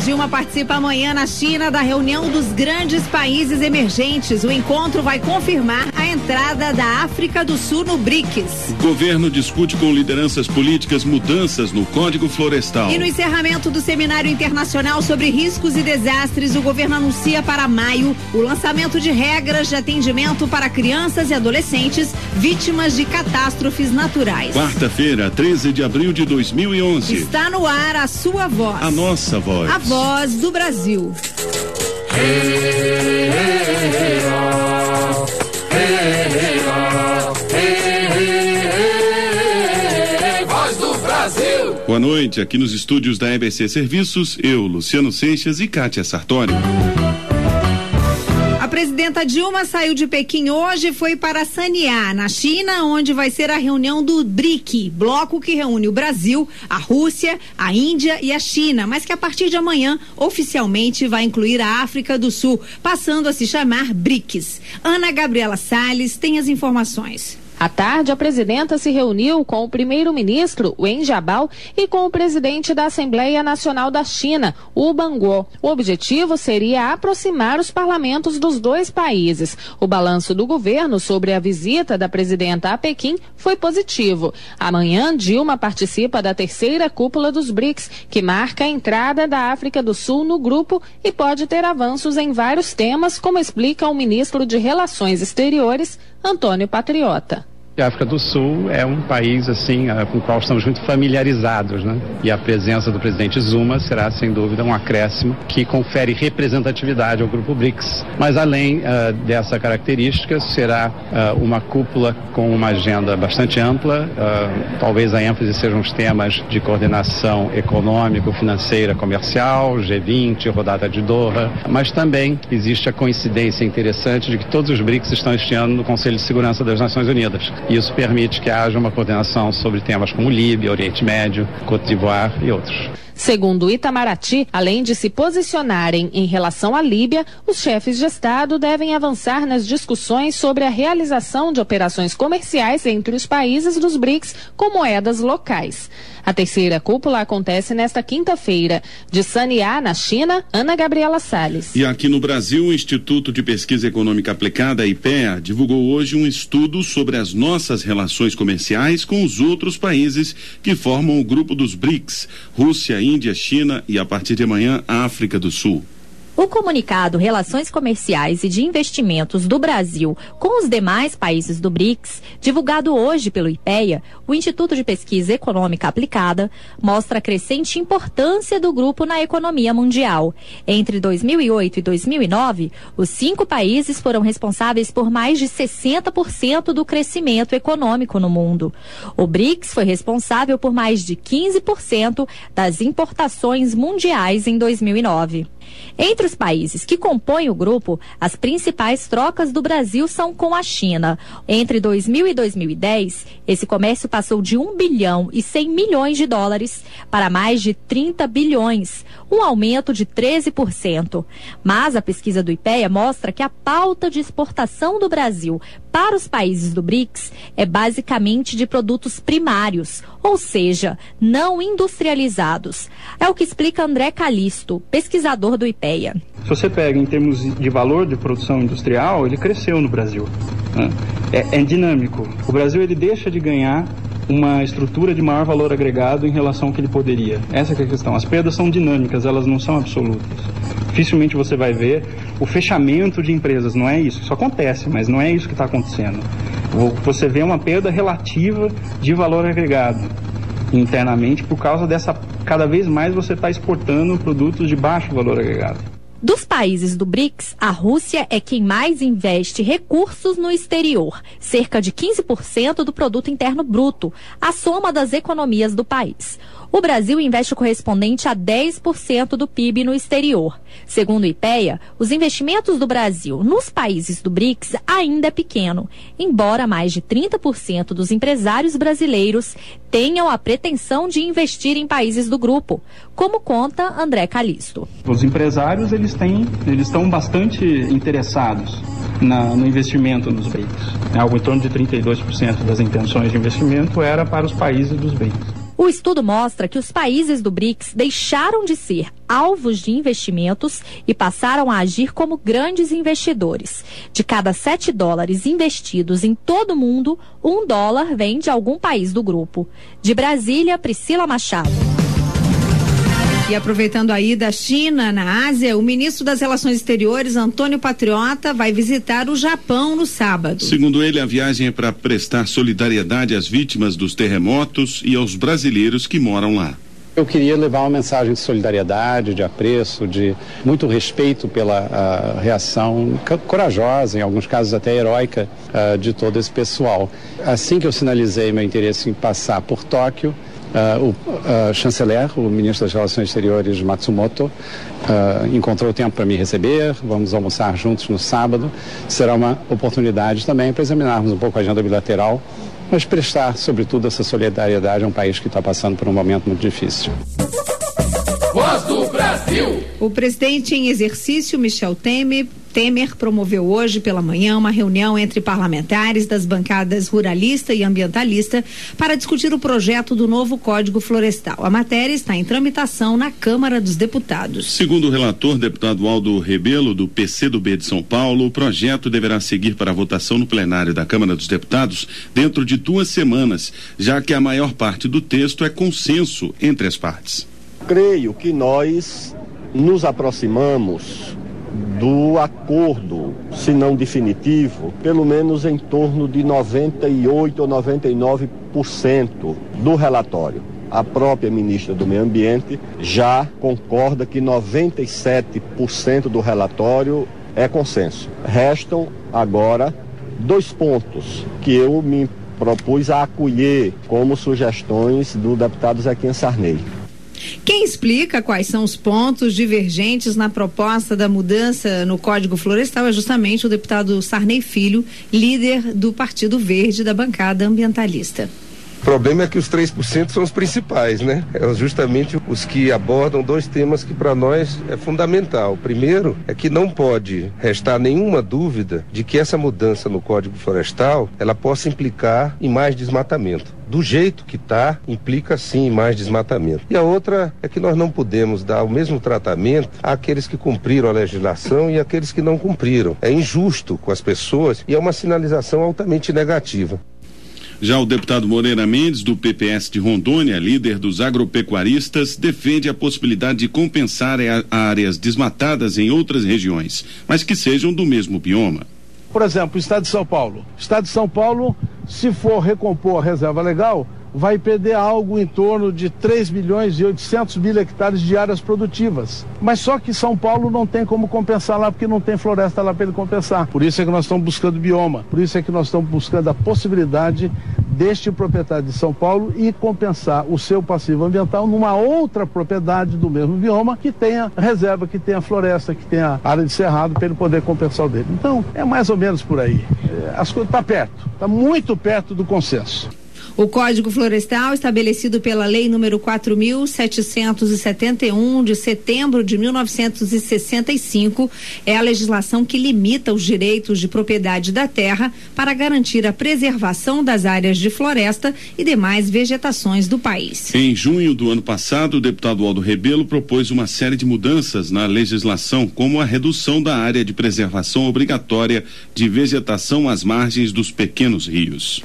Dilma participa amanhã na China da reunião dos grandes países emergentes. O encontro vai confirmar a entrada da África do Sul no BRICS. O governo discute com lideranças políticas mudanças no Código Florestal. E no encerramento do Seminário Internacional sobre Riscos e Desastres, o governo anuncia para maio o lançamento de regras de atendimento para crianças e adolescentes vítimas de catástrofes naturais. Quarta-feira, 13 de abril de 2011. Está no ar a sua voz. A nossa voz. A voz do Brasil. Voz do Brasil. Boa noite, aqui nos estúdios da EBC Serviços, eu, Luciano Seixas e Kátia Sartori. A presidenta Dilma saiu de Pequim hoje e foi para Sanya, na China, onde vai ser a reunião do BRIC, bloco que reúne o Brasil, a Rússia, a Índia e a China, mas que a partir de amanhã oficialmente vai incluir a África do Sul, passando a se chamar BRICS. Ana Gabriela Salles tem as informações. À tarde, a presidenta se reuniu com o primeiro-ministro, Wen Jiabao, e com o presidente da Assembleia Nacional da China, Wu Bangguo. O objetivo seria aproximar os parlamentos dos dois países. O balanço do governo sobre a visita da presidenta a Pequim foi positivo. Amanhã, Dilma participa da terceira cúpula dos BRICS, que marca a entrada da África do Sul no grupo e pode ter avanços em vários temas, como explica o ministro de Relações Exteriores, Antônio Patriota. A África do Sul é um país assim com o qual estamos muito familiarizados, né? E a presença do presidente Zuma será sem dúvida um acréscimo que confere representatividade ao grupo BRICS. Mas além dessa característica, será uma cúpula com uma agenda bastante ampla. Talvez a ênfase sejam os temas de coordenação econômico, financeira, comercial, G20, rodada de Doha. Mas também existe a coincidência interessante de que todos os BRICS estão este ano no Conselho de Segurança das Nações Unidas. Isso permite que haja uma coordenação sobre temas como Líbia, Oriente Médio, Côte d'Ivoire e outros. Segundo Itamaraty, além de se posicionarem em relação à Líbia, os chefes de Estado devem avançar nas discussões sobre a realização de operações comerciais entre os países dos BRICS com moedas locais. A terceira cúpula acontece nesta quinta-feira. De Sanya, na China, Ana Gabriela Salles. E aqui no Brasil, o Instituto de Pesquisa Econômica Aplicada, IPEA, divulgou hoje um estudo sobre as nossas relações comerciais com os outros países que formam o grupo dos BRICS, Rússia, Índia, China e, a partir de amanhã, a África do Sul. O comunicado Relações Comerciais e de Investimentos do Brasil com os demais países do BRICS, divulgado hoje pelo IPEA, o Instituto de Pesquisa Econômica Aplicada, mostra a crescente importância do grupo na economia mundial. Entre 2008 e 2009, os 5 países foram responsáveis por mais de 60% do crescimento econômico no mundo. O BRICS foi responsável por mais de 15% das importações mundiais em 2009. Entre os países que compõem o grupo, as principais trocas do Brasil são com a China. Entre 2000 e 2010, esse comércio passou de 1 bilhão e 100 milhões de dólares para mais de 30 bilhões, um aumento de 13%. Mas a pesquisa do IPEA mostra que a pauta de exportação do Brasil para os países do BRICS é basicamente de produtos primários, ou seja, não industrializados. É o que explica André Calisto, pesquisador do IPEA. Se você pega em termos de valor de produção industrial, ele cresceu no Brasil, né? É dinâmico. O Brasil ele deixa de ganhar uma estrutura de maior valor agregado em relação ao que ele poderia. Essa que é a questão. As perdas são dinâmicas, elas não são absolutas. Dificilmente você vai ver o fechamento de empresas, não é isso. Isso acontece, mas não é isso que está acontecendo. Você vê uma perda relativa de valor agregado internamente por causa dessa, cada vez mais você está exportando produtos de baixo valor agregado. Dos países do BRICS, a Rússia é quem mais investe recursos no exterior, cerca de 15% do produto interno bruto, a soma das economias do país. O Brasil investe o correspondente a 10% do PIB no exterior. Segundo o IPEA, os investimentos do Brasil nos países do BRICS ainda é pequeno, embora mais de 30% dos empresários brasileiros tenham a pretensão de investir em países do grupo, como conta André Calisto. Os empresários eles estão bastante interessados no investimento nos BRICS. Algo em torno de 32% das intenções de investimento era para os países dos BRICS. O estudo mostra que os países do BRICS deixaram de ser alvos de investimentos e passaram a agir como grandes investidores. De cada $7 investidos em todo o mundo, $1 vem de algum país do grupo. De Brasília, Priscila Machado. E aproveitando a ida à China, na Ásia, o ministro das Relações Exteriores, Antônio Patriota, vai visitar o Japão no sábado. Segundo ele, a viagem é para prestar solidariedade às vítimas dos terremotos e aos brasileiros que moram lá. Eu queria levar uma mensagem de solidariedade, de apreço, de muito respeito pela reação corajosa, em alguns casos até heróica, de todo esse pessoal. Assim que eu sinalizei meu interesse em passar por Tóquio, o chanceler, o ministro das Relações Exteriores, Matsumoto, encontrou tempo para me receber. Vamos almoçar juntos no sábado. Será uma oportunidade também para examinarmos um pouco a agenda bilateral, mas prestar, sobretudo, essa solidariedade a um país que está passando por um momento muito difícil. Voz do Brasil. O presidente em exercício, Michel Temer, promoveu hoje pela manhã uma reunião entre parlamentares das bancadas ruralista e ambientalista para discutir o projeto do novo Código Florestal. A matéria está em tramitação na Câmara dos Deputados. Segundo o relator, deputado Aldo Rebelo, do PCdoB de São Paulo, o projeto deverá seguir para a votação no plenário da Câmara dos Deputados dentro de 2 semanas, já que a maior parte do texto é consenso entre as partes. Creio que nós nos aproximamos do acordo, se não definitivo, pelo menos em torno de 98% ou 99% do relatório. A própria ministra do Meio Ambiente já concorda que 97% do relatório é consenso. Restam agora 2 pontos que eu me propus a acolher como sugestões do deputado Zequinha Sarney. Quem explica quais são os pontos divergentes na proposta da mudança no Código Florestal é justamente o deputado Sarney Filho, líder do Partido Verde da bancada ambientalista. O problema é que os 3% são os principais, né? É justamente os que abordam 2 temas que para nós é fundamental. O primeiro é que não pode restar nenhuma dúvida de que essa mudança no Código Florestal, ela possa implicar em mais desmatamento. Do jeito que está, implica sim em mais desmatamento. E a outra é que nós não podemos dar o mesmo tratamento àqueles que cumpriram a legislação e àqueles que não cumpriram. É injusto com as pessoas e é uma sinalização altamente negativa. Já o deputado Moreira Mendes, do PPS de Rondônia, líder dos agropecuaristas, defende a possibilidade de compensar áreas desmatadas em outras regiões, mas que sejam do mesmo bioma. Por exemplo, o Estado de São Paulo. O Estado de São Paulo, se for recompor a reserva legal, vai perder algo em torno de 3.800.000 hectares de áreas produtivas. Mas só que São Paulo não tem como compensar lá, porque não tem floresta lá para ele compensar. Por isso é que nós estamos buscando bioma, por isso é que nós estamos buscando a possibilidade deste proprietário de São Paulo e compensar o seu passivo ambiental numa outra propriedade do mesmo bioma que tenha reserva, que tenha floresta, que tenha área de cerrado para ele poder compensar o dele. Então, é mais ou menos por aí. As coisas estão perto, está muito perto do consenso. O Código Florestal, estabelecido pela Lei número 4.771, de setembro de 1965, é a legislação que limita os direitos de propriedade da terra para garantir a preservação das áreas de floresta e demais vegetações do país. Em junho do ano passado, o deputado Aldo Rebelo propôs uma série de mudanças na legislação, como a redução da área de preservação obrigatória de vegetação às margens dos pequenos rios.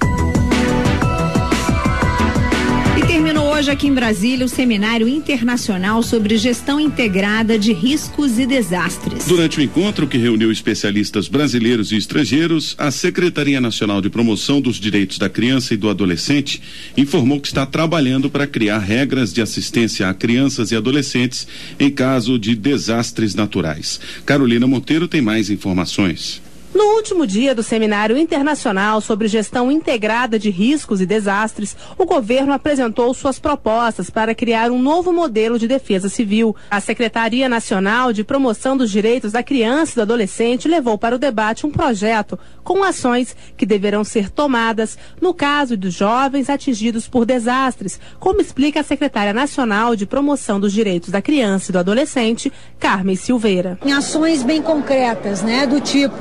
Hoje aqui em Brasília o Seminário Internacional sobre Gestão Integrada de Riscos e Desastres. Durante o encontro, que reuniu especialistas brasileiros e estrangeiros, a Secretaria Nacional de Promoção dos Direitos da Criança e do Adolescente informou que está trabalhando para criar regras de assistência a crianças e adolescentes em caso de desastres naturais. Carolina Monteiro tem mais informações. No último dia do Seminário Internacional sobre Gestão Integrada de Riscos e Desastres, o governo apresentou suas propostas para criar um novo modelo de defesa civil. A Secretaria Nacional de Promoção dos Direitos da Criança e do Adolescente levou para o debate um projeto com ações que deverão ser tomadas no caso dos jovens atingidos por desastres, como explica a Secretária Nacional de Promoção dos Direitos da Criança e do Adolescente, Carmen Silveira. Em ações bem concretas, do tipo, ao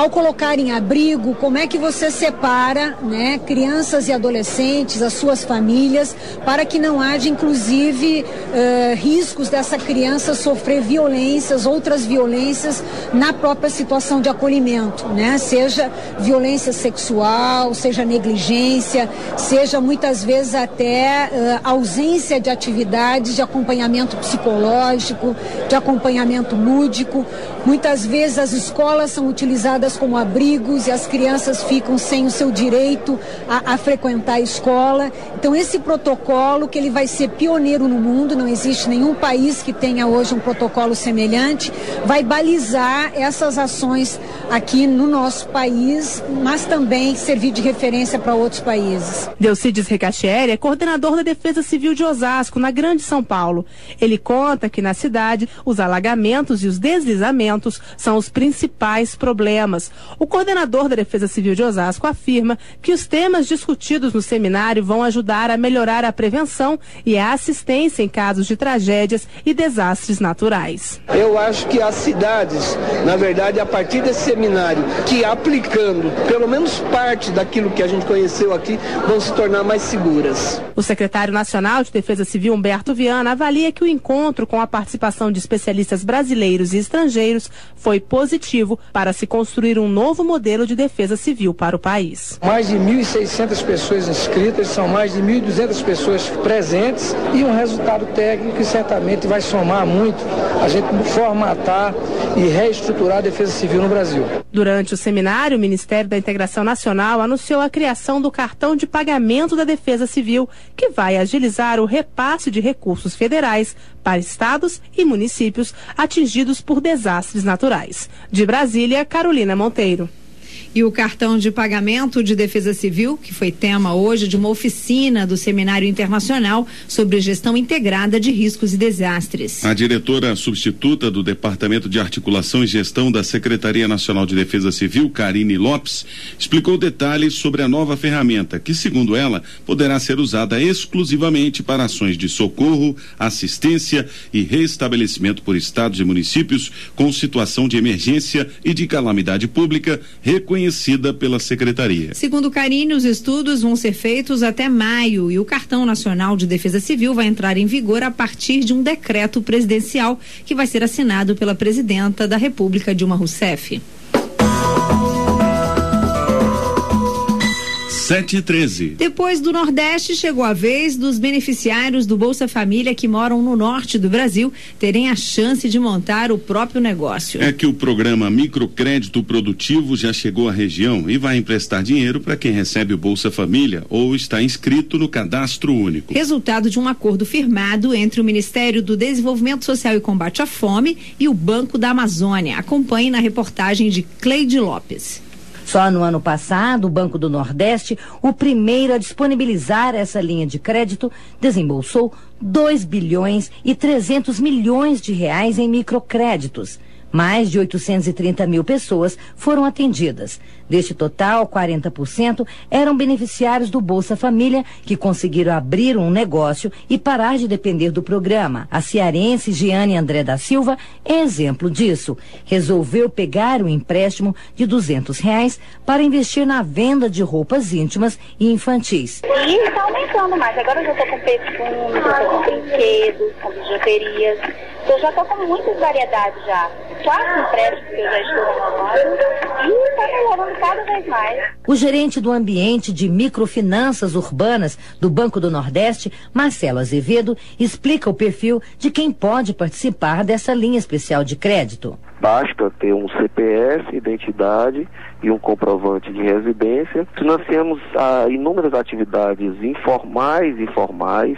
ao colocar em abrigo, como é que você separa, né, crianças e adolescentes, as suas famílias, para que não haja, inclusive, riscos dessa criança sofrer violências, outras violências na própria situação de acolhimento, né? Seja violência sexual, seja negligência, seja muitas vezes até ausência de atividades de acompanhamento psicológico, de acompanhamento lúdico. Muitas vezes as escolas são utilizadas como abrigos e as crianças ficam sem o seu direito a frequentar a escola. Então esse protocolo, que ele vai ser pioneiro no mundo, não existe nenhum país que tenha hoje um protocolo semelhante, vai balizar essas ações aqui no nosso país, mas também servir de referência para outros países. Delcides Recachieri é coordenador da Defesa Civil de Osasco, na Grande São Paulo. Ele conta que na cidade os alagamentos e os deslizamentos são os principais problemas. O coordenador da Defesa Civil de Osasco afirma que os temas discutidos no seminário vão ajudar a melhorar a prevenção e a assistência em casos de tragédias e desastres naturais. Eu acho que as cidades, na verdade, a partir desse seminário, que aplicando pelo menos parte daquilo que a gente conheceu aqui, vão se tornar mais seguras. O secretário nacional de Defesa Civil, Humberto Viana, avalia que o encontro com a participação de especialistas brasileiros e estrangeiros foi positivo para se construir um novo modelo de defesa civil para o país. Mais de 1.600 pessoas inscritas, são mais de 1.200 pessoas presentes e um resultado técnico que certamente vai somar muito a gente formatar e reestruturar a defesa civil no Brasil. Durante o seminário, o Ministério da Integração Nacional anunciou a criação do cartão de pagamento da Defesa Civil, que vai agilizar o repasse de recursos federais para estados e municípios atingidos por desastres naturais. De Brasília, Carolina Monteiro. E o cartão de pagamento de defesa civil, que foi tema hoje de uma oficina do Seminário Internacional sobre Gestão Integrada de Riscos e Desastres. A diretora substituta do Departamento de Articulação e Gestão da Secretaria Nacional de Defesa Civil, Karine Lopes, explicou detalhes sobre a nova ferramenta, que, segundo ela, poderá ser usada exclusivamente para ações de socorro, assistência e restabelecimento por estados e municípios com situação de emergência e de calamidade pública reconhecida pela Secretaria. Segundo Karine, os estudos vão ser feitos até maio e o Cartão Nacional de Defesa Civil vai entrar em vigor a partir de um decreto presidencial que vai ser assinado pela presidenta da República, Dilma Rousseff. 7h13. Depois do Nordeste, chegou a vez dos beneficiários do Bolsa Família que moram no norte do Brasil terem a chance de montar o próprio negócio. É que o programa Microcrédito Produtivo já chegou à região e vai emprestar dinheiro para quem recebe o Bolsa Família ou está inscrito no Cadastro Único. Resultado de um acordo firmado entre o Ministério do Desenvolvimento Social e Combate à Fome e o Banco da Amazônia. Acompanhe na reportagem de Cleide Lopes. Só no ano passado, o Banco do Nordeste, o primeiro a disponibilizar essa linha de crédito, desembolsou 2 bilhões e 300 milhões de reais em microcréditos. Mais de 830 mil pessoas foram atendidas. Deste total, 40% eram beneficiários do Bolsa Família, que conseguiram abrir um negócio e parar de depender do programa. A cearense Giane André da Silva é exemplo disso. Resolveu pegar um empréstimo de R$200 para investir na venda de roupas íntimas e infantis. E está aumentando mais. Agora eu já estou com perfumes, eu estou com brinquedos, com bijuterias. Eu já estou com muitas variedades já. 4 empréstimos que eu já estou renovando e está melhorando cada vez mais. O gerente do ambiente de microfinanças urbanas do Banco do Nordeste, Marcelo Azevedo, explica o perfil de quem pode participar dessa linha especial de crédito. Basta ter um CPF, identidade e um comprovante de residência. Financiamos inúmeras atividades informais e formais,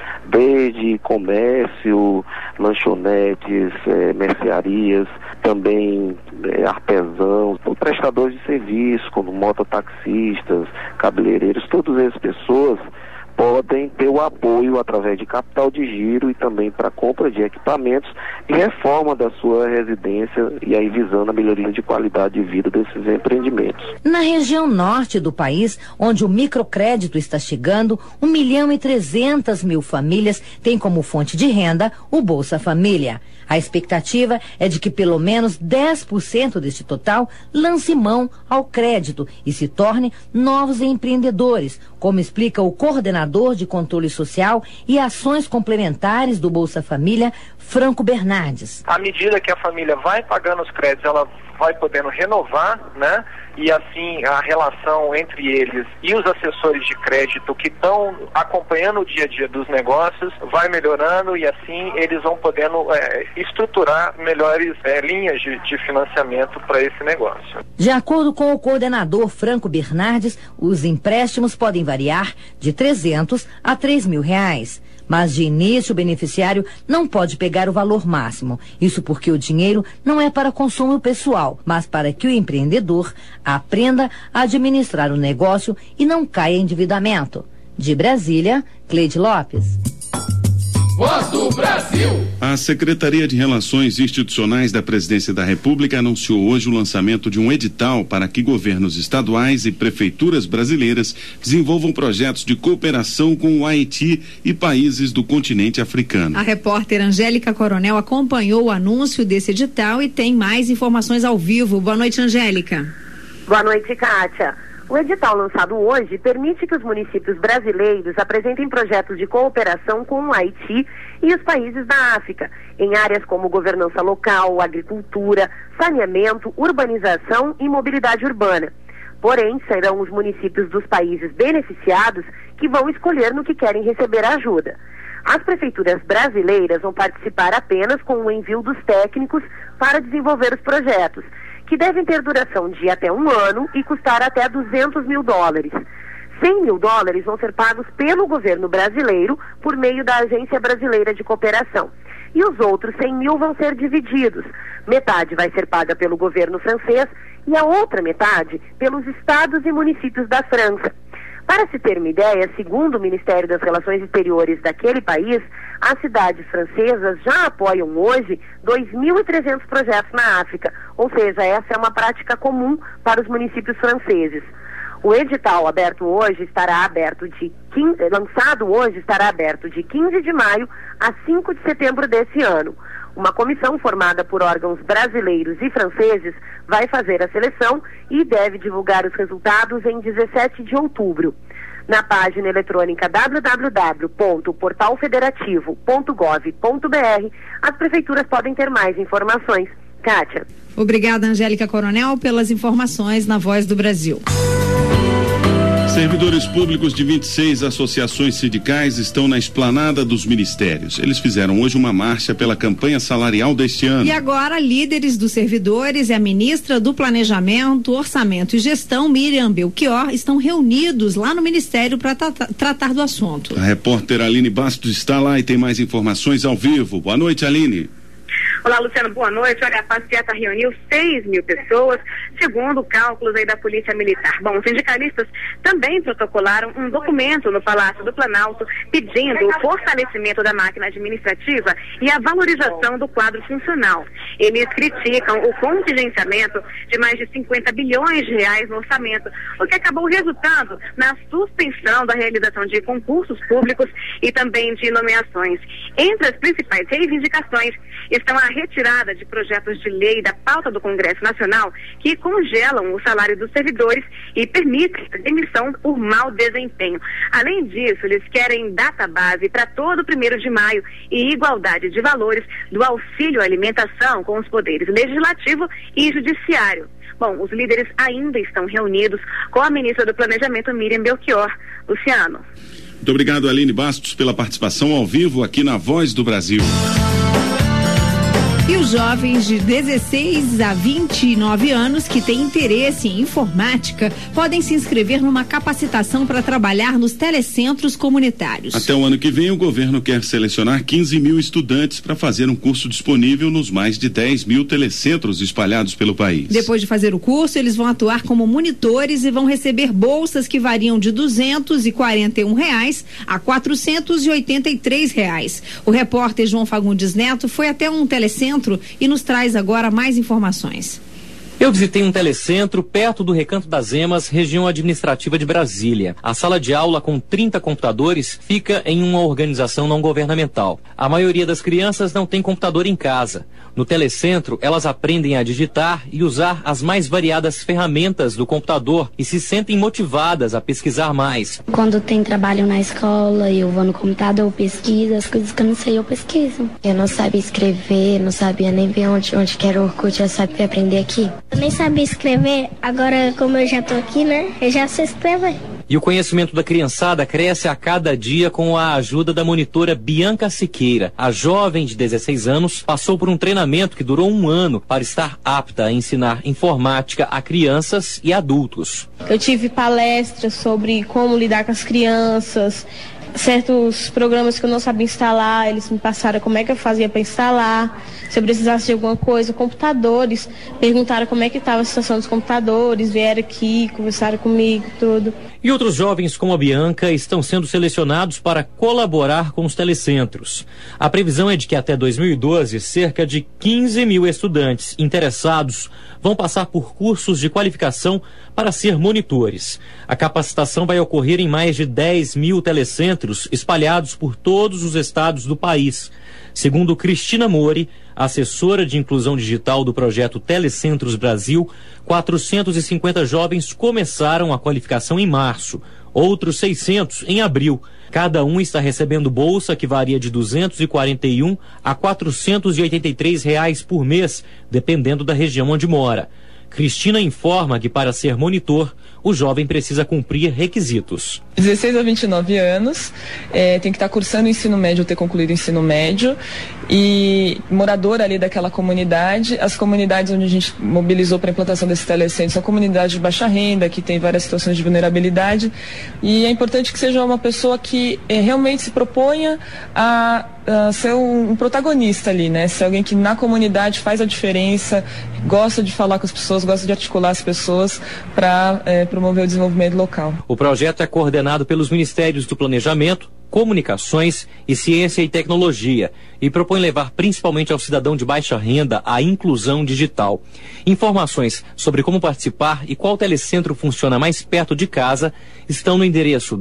desde comércio, lanchonetes, mercearias, também artesãos, prestadores de serviço, como mototaxistas, cabeleireiros, todas essas pessoas podem ter o apoio através de capital de giro e também para compra de equipamentos e reforma da sua residência, e aí visando a melhoria de qualidade de vida desses empreendimentos. Na região norte do país, onde o microcrédito está chegando, 1.300.000 famílias têm como fonte de renda o Bolsa Família. A expectativa é de que pelo menos 10% deste total lance mão ao crédito e se torne novos empreendedores, como explica o coordenador de controle social e ações complementares do Bolsa Família, Franco Bernardes. À medida que a família vai pagando os créditos, ela vai podendo renovar, né? E assim a relação entre eles e os assessores de crédito que estão acompanhando o dia a dia dos negócios vai melhorando e assim eles vão podendo estruturar melhores linhas de financiamento para esse negócio. De acordo com o coordenador Franco Bernardes, os empréstimos podem variar de R$300 a R$3.000. Mas de início o beneficiário não pode pegar o valor máximo. Isso porque o dinheiro não é para consumo pessoal, mas para que o empreendedor aprenda a administrar o negócio e não caia em endividamento. De Brasília, Cleide Lopes. Voz do Brasil. A Secretaria de Relações Institucionais da Presidência da República anunciou hoje o lançamento de um edital para que governos estaduais e prefeituras brasileiras desenvolvam projetos de cooperação com o Haiti e países do continente africano. A repórter Angélica Coronel acompanhou o anúncio desse edital e tem mais informações ao vivo. Boa noite, Angélica. Boa noite, Kátia. O edital lançado hoje permite que os municípios brasileiros apresentem projetos de cooperação com o Haiti e os países da África, em áreas como governança local, agricultura, saneamento, urbanização e mobilidade urbana. Porém, serão os municípios dos países beneficiados que vão escolher no que querem receber a ajuda. As prefeituras brasileiras vão participar apenas com o envio dos técnicos para desenvolver os projetos, que devem ter duração de até 1 ano e custar até $200 mil. $100 mil vão ser pagos pelo governo brasileiro por meio da Agência Brasileira de Cooperação. E os outros 100 mil vão ser divididos. Metade vai ser paga pelo governo francês e a outra metade pelos estados e municípios da França. Para se ter uma ideia, segundo o Ministério das Relações Exteriores daquele país, as cidades francesas já apoiam hoje 2.300 projetos na África, ou seja, essa é uma prática comum para os municípios franceses. O edital lançado hoje estará aberto de 15 de maio a 5 de setembro desse ano. Uma comissão formada por órgãos brasileiros e franceses vai fazer a seleção e deve divulgar os resultados em 17 de outubro. Na página eletrônica www.portalfederativo.gov.br, as prefeituras podem ter mais informações. Kátia. Obrigada, Angélica Coronel, pelas informações na Voz do Brasil. Servidores públicos de 26 associações sindicais estão na esplanada dos ministérios. Eles fizeram hoje uma marcha pela campanha salarial deste ano. E agora, líderes dos servidores e a ministra do Planejamento, Orçamento e Gestão, Miriam Belchior, estão reunidos lá no Ministério para tratar do assunto. A repórter Aline Bastos está lá e tem mais informações ao vivo. Boa noite, Aline. Olá, Luciano, boa noite. Olha, a passeata reuniu 6 mil pessoas, segundo cálculos aí da Polícia Militar. Bom, os sindicalistas também protocolaram um documento no Palácio do Planalto pedindo o fortalecimento da máquina administrativa e a valorização do quadro funcional. Eles criticam o contingenciamento de mais de 50 bilhões de reais no orçamento, o que acabou resultando na suspensão da realização de concursos públicos e também de nomeações. Entre as principais reivindicações estão a retirada de projetos de lei da pauta do Congresso Nacional que congelam o salário dos servidores e permitem a demissão por mau desempenho. Além disso, eles querem data base para todo 1º de maio e igualdade de valores do auxílio alimentação com os poderes legislativo e judiciário. Bom, os líderes ainda estão reunidos com a ministra do Planejamento, Miriam Belchior. Luciano. Muito obrigado, Aline Bastos, pela participação ao vivo aqui na Voz do Brasil. E os jovens de 16 a 29 anos que têm interesse em informática podem se inscrever numa capacitação para trabalhar nos telecentros comunitários. Até o ano que vem, o governo quer selecionar 15 mil estudantes para fazer um curso disponível nos mais de 10 mil telecentros espalhados pelo país. Depois de fazer o curso, eles vão atuar como monitores e vão receber bolsas que variam de R$241 a R$483. O repórter João Fagundes Neto foi até um telecentro e nos traz agora mais informações. Eu visitei um telecentro perto do Recanto das Emas, região administrativa de Brasília. A sala de aula com 30 computadores fica em uma organização não governamental. A maioria das crianças não tem computador em casa. No telecentro, elas aprendem a digitar e usar as mais variadas ferramentas do computador e se sentem motivadas a pesquisar mais. Quando tem trabalho na escola, eu vou no computador, eu pesquiso, as coisas que eu não sei, eu pesquiso. Eu não sabia escrever, não sabia nem ver onde que era o Orkut, eu sabia aprender aqui. Eu nem sabia escrever, agora como eu já tô aqui, né, eu já sei escrever. E o conhecimento da criançada cresce a cada dia com a ajuda da monitora Bianca Siqueira. A jovem de 16 anos passou por um treinamento que durou 1 ano para estar apta a ensinar informática a crianças e adultos. Eu tive palestras sobre como lidar com as crianças, certos programas que eu não sabia instalar, eles me passaram como é que eu fazia para instalar, se eu precisasse de alguma coisa, computadores, perguntaram como é que estava a situação dos computadores, vieram aqui, conversaram comigo, tudo. E outros jovens como a Bianca estão sendo selecionados para colaborar com os telecentros. A previsão é de que até 2012, cerca de 15 mil estudantes interessados vão passar por cursos de qualificação para ser monitores. A capacitação vai ocorrer em mais de 10 mil telecentros espalhados por todos os estados do país. Segundo Cristina Mori, assessora de inclusão digital do projeto Telecentros Brasil, 450 jovens começaram a qualificação em março, outros 600 em abril. Cada um está recebendo bolsa que varia de R$ 241 a R$ 483 por mês, dependendo da região onde mora. Cristina informa que para ser monitor, o jovem precisa cumprir requisitos. 16 a 29 anos, tem que estar cursando o ensino médio ou ter concluído o ensino médio e morador ali daquela comunidade. As comunidades onde a gente mobilizou para a implantação desse telecentro são comunidades de baixa renda, que tem várias situações de vulnerabilidade, e é importante que seja uma pessoa que realmente se proponha a ser um protagonista ali, né? Ser alguém que na comunidade faz a diferença, gosta de falar com as pessoas, gosta de articular as pessoas para promover o desenvolvimento local. O projeto é coordenado pelos Ministérios do Planejamento, Comunicações e Ciência e Tecnologia e propõe levar principalmente ao cidadão de baixa renda a inclusão digital. Informações sobre como participar e qual telecentro funciona mais perto de casa estão no endereço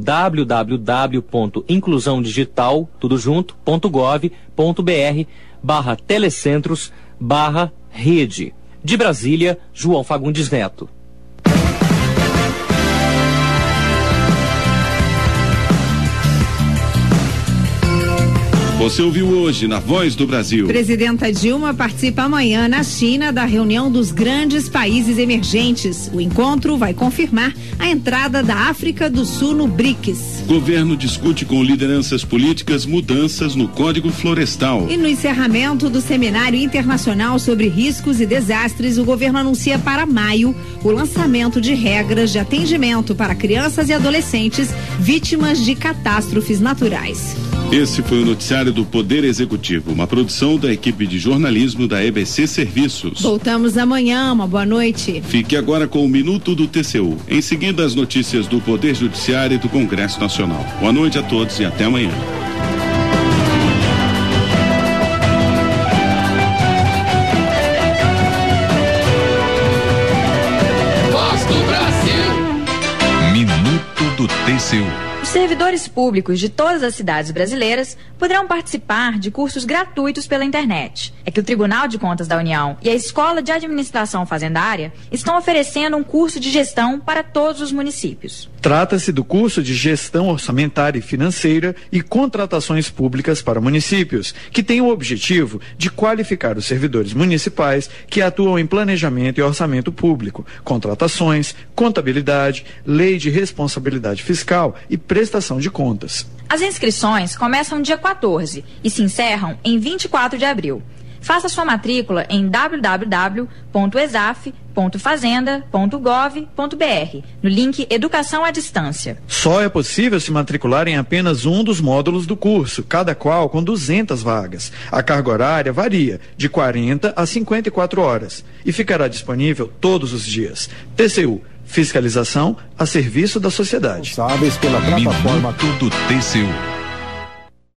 www.inclusãodigital.gov.br/telecentros/rede. De Brasília, João Fagundes Neto. Você ouviu hoje na Voz do Brasil. Presidenta Dilma participa amanhã na China da reunião dos grandes países emergentes. O encontro vai confirmar a entrada da África do Sul no BRICS. Governo discute com lideranças políticas mudanças no Código Florestal. E no encerramento do Seminário Internacional sobre Riscos e Desastres, o governo anuncia para maio o lançamento de regras de atendimento para crianças e adolescentes vítimas de catástrofes naturais. Esse foi o noticiário do Poder Executivo, uma produção da equipe de jornalismo da EBC Serviços. Voltamos amanhã, uma boa noite. Fique agora com o Minuto do TCU. Em seguida, as notícias do Poder Judiciário e do Congresso Nacional. Boa noite a todos e até amanhã. Voz do Brasil. Minuto do TCU. Os servidores públicos de todas as cidades brasileiras poderão participar de cursos gratuitos pela internet. É que o Tribunal de Contas da União e a Escola de Administração Fazendária estão oferecendo um curso de gestão para todos os municípios. Trata-se do curso de Gestão Orçamentária e Financeira e Contratações Públicas para Municípios, que tem o objetivo de qualificar os servidores municipais que atuam em planejamento e orçamento público, contratações, contabilidade, lei de responsabilidade fiscal e prestação de contas. As inscrições começam dia 14 e se encerram em 24 de abril. Faça sua matrícula em www.exaf.fazenda.gov.br, no link Educação à Distância. Só é possível se matricular em apenas um dos módulos do curso, cada qual com 200 vagas. A carga horária varia de 40 a 54 horas e ficará disponível todos os dias. TCU, fiscalização a serviço da sociedade. Sabes pela plataforma Minuto do TCU.